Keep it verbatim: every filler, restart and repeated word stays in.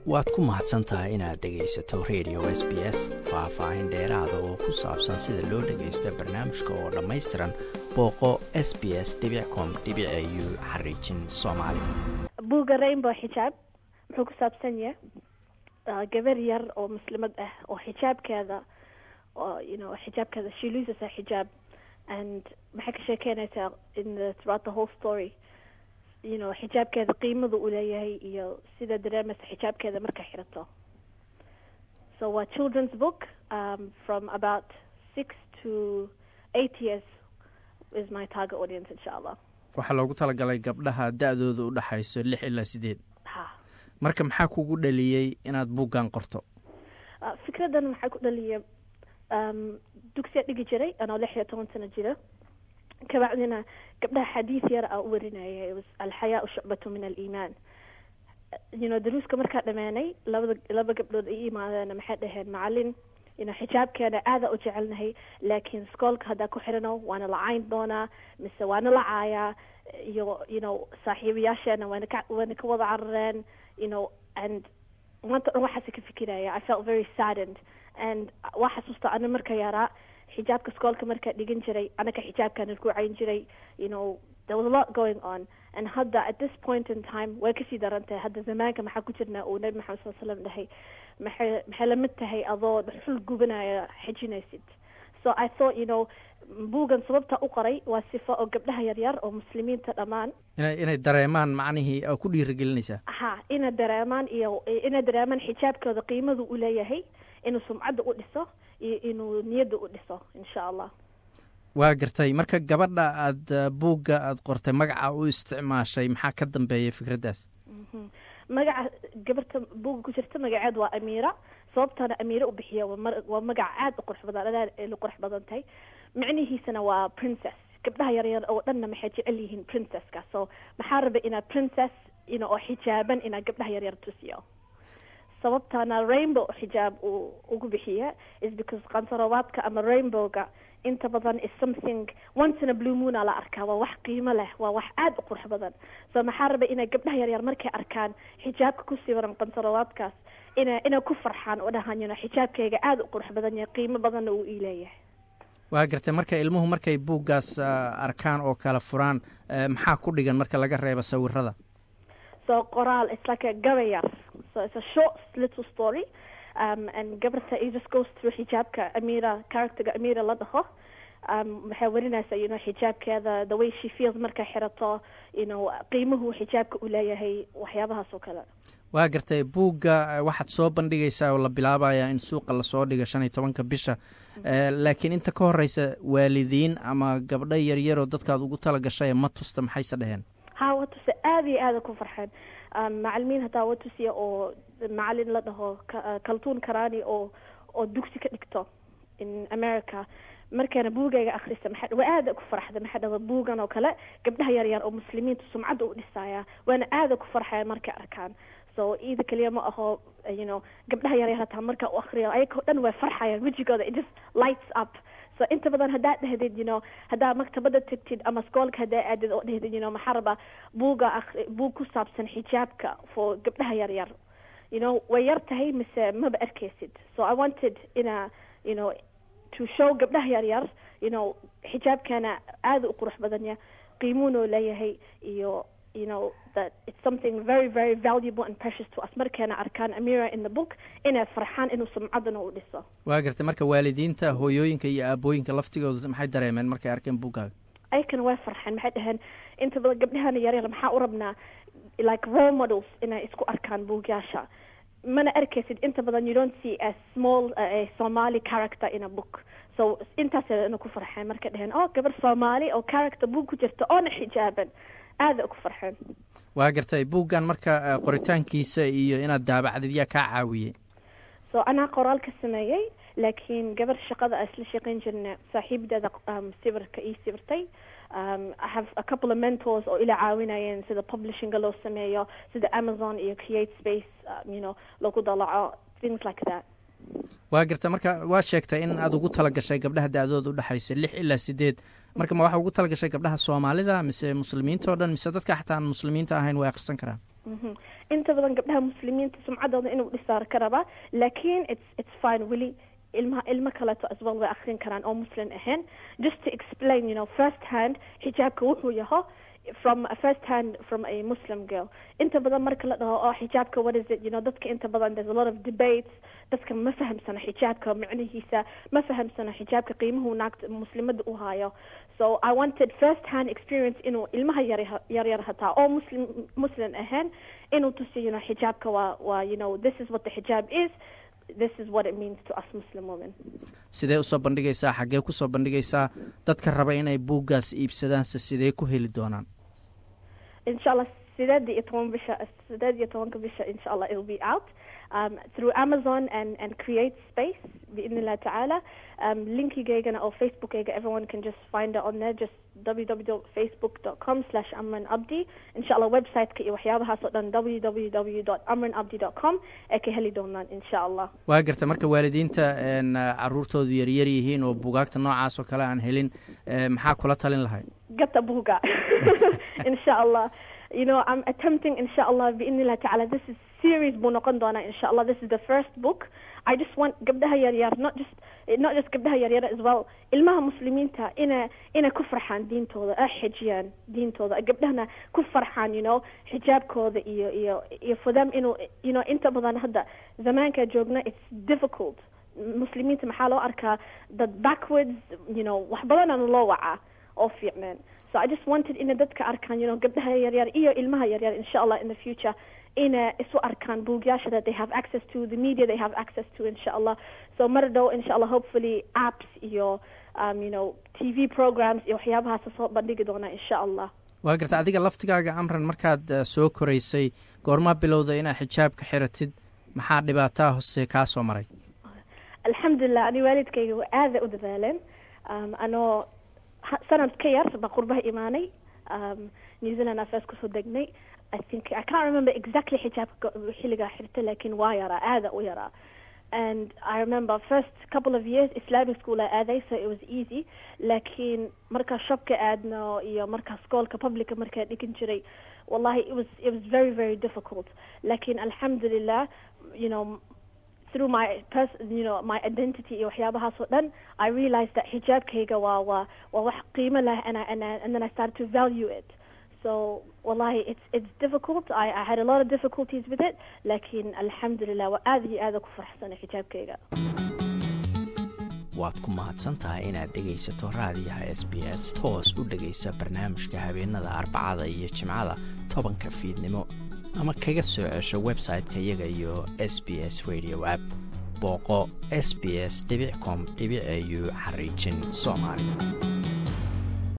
waad ku mahadsan tahay inaad dhegaysato radio S B S. faahfaahin dheeraada oo ku saabsan sida loo dhagaysto barnaamijka oo dhammaystiran booqo s b s dot com dot a u xariijin soomaali. buugga rainbow xijaab wuxuu ku saabsan yahay gabar yar oo muslimad ah oo xijaabkeeda oo you know xijaabkeeda she loses her hijab and maxay ka sheekeynaysaa in the, throughout the whole story you know xijaabkeeda qiimada uu leeyahay iyo sida dareemaysa xijaabkeeda markay xirato. So a children's book um, from about six to eight years is my target audience inshallah. waxaa loogu talagalay gabdhaha da-dooda u dhaxayso lix ilaa sideed. ha marka maxaa kugu dhaliyey inaad buuggan qorto? uh, fikradan maxaa ku dhaliyay um, dugsiya dhigi jiray anoo lix iyo toban sano jira kabacdina gabdhaha xadiis yar a u warinayay alxayaa shucbatu min aliimaan. you know daruuska markaa dhammaanay labada laba gabdhood ay imaadeen maxay dhaheen macalin you know xijaabkeena aada u jecelnahay laakiin iskoolka haddaa ku xirano waana la cayn doonaa mise waana la caayaa iyo you know saaxiibayaasheena waana ka waana ka wada carareen you know and maanta dhan waxaas ka fikiraya. I felt very saddened and waa xasuusta ana marka yaraa xijaabka iskoolka markaa dhigan jiray anaka xijaabkaana ku cayn jiray you know there was a lot going on and hadda at this point in time way kasii darantahay hadda zamaanka maxaa ku jirnaa uu nabi maxamed sal slam dhahay maxay maxay lamid tahay adoo dhuxul gubanaya xijinaysid. So I thought you know buugan sababta u qoray waa sifo oo gabdhaha yaryar oo muslimiinta dhammaan inay inay dareemaan macnihii oo ku dhiirigelinaysaa ha inay dareemaan iyo inay dareemaan xijaabkooda qiimadu u leeyahay inuu sumcadda u dhiso iyo inuu niyadda u dhiso insha allah. waa gartay marka gabadha aad buugga aad qortay magaca u isticmaashay maxaa ka dambeeyay fikraddaas? mm-hmm. magaca gabarta buugga ku jirta magaceed waa Amiira. sababtana Amiira u bixiya waa magac aad u qurux badan aad u qurux badan tahay macnihiisana waa princess. gabdhaha yaryar oo dhanna maxay jecel yihiin princesska so maxaa rabay inaa princess ina oo xijaaban inaa gabdhaha yaryar tusiyo. sababtana rainbow xijaab uu ugu bixiya is because qansarawaadka ama rainbowga inta badan is something once in a blue moon ala arkaa waa wax qiimo leh waa wax aad u qurux badan so maxaa rabay inay gabdhaha yaryar markay arkaan xijaabka ku sawiran qansarawaadkaas ina ina ku farxaan oo dhahaan you know xijaabkayga aad u qurux badan yahay qiimo badanna uu ii leeyahay. waa gartay marka ilmuhu markay buuggaas uh, arkaan oo kala furaan uh, maxaa ku dhigan marka laga reebo sawirada? so qoraal it's like a gabayar so it's a short little story um, and gabarta it just goes through xijaabka Amiira characterga Amiira la dhaho um, waxay warinaysaa you know xijaabkeeda the way she feels markay xirato you know qiimuhu xijaabka u leeyahay waxyaabahaas oo kale. waa gartay buugga waxaad soo bandhigaysaa oo la bilaabayaa in suuqa lasoo dhiga shan iyo tobanka bisha uh, laakiin inta ka horeysa waalidiin ama gabdho yaryaroo dadkaad ugu tala gashay ma tusta maxayse dheheen? ha waa tusa aada iyo aada ku farxeen um, macalimiin hataa waa tusiya oo macalin la dhaho kaltuun karani oo oo dugsi ka dhigto in America markaana buugayga akhrisa maxaa waa aada ku farxda maxaa dhada buugan oo kale gabdhaha yaryar oo muslimiinta sumcadda u dhisaya waana aada ku farxaya markay arkaan so ida kaliya ma aho you know gabdhaha yaryar hataa marka u akhriyo ayagoo dhan way farxayaan wejigooda it just lights up. so inta badan haddaa dhahdid you know haddaa maktabada tagtid ama iskoolka haddaa aadid oo dhahdid you know maxaa rabaa buuga buug ku saabsan xijaabka for gabdhaha yaryar you know way yar tahay mise maba arkaysid. so I wanted ina you know to show gabdhaha yaryar you know xijaabkana aada u qurux badan yahay qiimuunoo leeyahay iyo you know that it's something very very valuable and precious to us markana arkaan Amiira in the book inay farxaan inuu sumcadana u dhiso. waa gartay marka waalidiinta hooyooyinka iyo aabooyinka laftigooda maxay dareemeen markay arkeen buuggaaga? aykan way farxeen maxay dhaheen inta badan gabdhahana yaryar maxaa u rabnaa like role models inay isku arkaan buugyaasha mana arkaysid inta badan you don't see a small uh, a Somali character in a book so intaas ina ku farxeen markay dhaheen oo gabar Somali oo character buug ku jirta oona xijaaban aada ku farxeen. waa gartay buuggan marka uh, qoritaankiisa iyo inaad daabacdid yaa kaa caawiyey? so anaa qoraal ka sameeyey laakiin gabar shaqada isla shaqayn jirna saaxiibdeeda um, sawirka ii sawirtay um, I have a couple of mentors oo ila caawinayeen sida publishinga loo sameeyo sida Amazon iyo Create Space um, you know lagu dalaco things like that. waa garta marka waa sheegtay in aad ugu tala gashay gabdhaha da-dooda u dhaxaysa lix ilaa sideed marka ma waxa ugu talagashay gabdhaha soomaalida mise muslimiinta oo dhan mise dadka xataa aan muslimiinta ahayn way akhrisan karaan inta badan gabdhaha muslimiinta sumcadooda inuu dhisaar ka rabaa laakiin it's it's fine weli ilmaha ilmo kaleeto as well way akhrin karaan oo muslim ahayn just to explain you know first hand xijaabka wuxuu yaho from a first hand from a Muslim girl inta badan marka la dhaho oh xijaabka what is it you know dadka inta badan there's a lot of debates dadka ma fahamsana xijaabka macnihiisa ma fahamsana xijaabka qiimuhu naagta muslimada u hayo so I wanted first hand experience inuu ilmaha yar yar yar hataa oo muslim muslim ahayn inuu tusiyo you know xijaabka waa waa you know this is what the hijab is this is what it means to us Muslim women sidee usoo bandhigaysaa xaggee kusoo bandhigaysaa dadka raba inay buuggaas iibsadaan se sidee ku heli doonaan inshallah sideed iyo toban bisha sideed iyo tobanka bisha inshallah it will be out um, through Amazon and and Create Space bi'idhnillah ta'ala um, linkigaygana or Facebookayga everyone can just find it on there just w w w dot facebook dot com slash amran abdi inshallah website-ka iyo waxyaabahaas oo dhan w w w dot amran abdi dot com ee ka heli doonaan inshallah waa garta marka waalidiinta caruurtoodu yaryar yihiin oo buugaagta noocaas oo kale aan helin maxaa kula talin lahay gata buuga inshallah you know I'm attempting inshallah bi'idhnillah ta'ala this is series buu noqon doonaa inshallah this is the first book I just want gabdhaha yaryar not just not just gabdhaha yaryar as well ilmaha muslimiinta ina ina ku farxaan diintooda ay xijiyaan diintooda gabdhahana ku farxaan you know xijaabkooda iyo iyo iyo for them inuu you know inta badan hadda zamaanka joogna it's difficult muslimiinta maxaa loo arkaa dad backwards you know wax badan aan loo wacaa oo fiicnaan so I just wanted in dadka arkaan you know gabdhaha yaryar iyo ilmaha yaryar inshallah in the future in isu arkaan buugyasha that they have access to the media they have access to inshallah so mardo inshallah hopefully apps iyo um you know T V programs iyo waxyaabahaas soo bandhigi doona inshallah waa garta adiga laftigaaga amran markaad uh, soo koraysay goorma bilowday inaad xijaabka xiratid maxaa dhibaataa hoose ka soo maray alxamdulillah ani waalidkayga waa aad u dadaaleen um anoo sanad ka yar ba qurbaha imaanay um New Zealand afas ku soo degnay I think I can't remember exactly hijabka xiliga xirtay laakiin waa yara aada u yara and I remember first couple of years Islamic school I aaday so it was easy laakiin marka shopka aadno iyo marka schoolka public marka dhigan jiray wallahi it was it was very very difficult laakiin alhamdulillah you know through my person you know my identity iyo waxyaabahaas oo dhan I realized that hijabkayga waa waa waa wax qiimo leh and I, and, I, and then I started to value it so wallahi it's it's difficult I, I had a lot of difficulties with it lakin alhamdulillah wa aad iyo aad ku faraxsanahay hijabkayga waad ku mahadsantahay inaad dhegaysato raadiyaha S B S toos u dhagaysa barnaamijka habeenada arbacada iyo jimcada tobanka fiidnimo ama kaga soo cesho website-ka iyaga iyo S B S radio app booqo s b s dot com dot a u xariijin Soomaali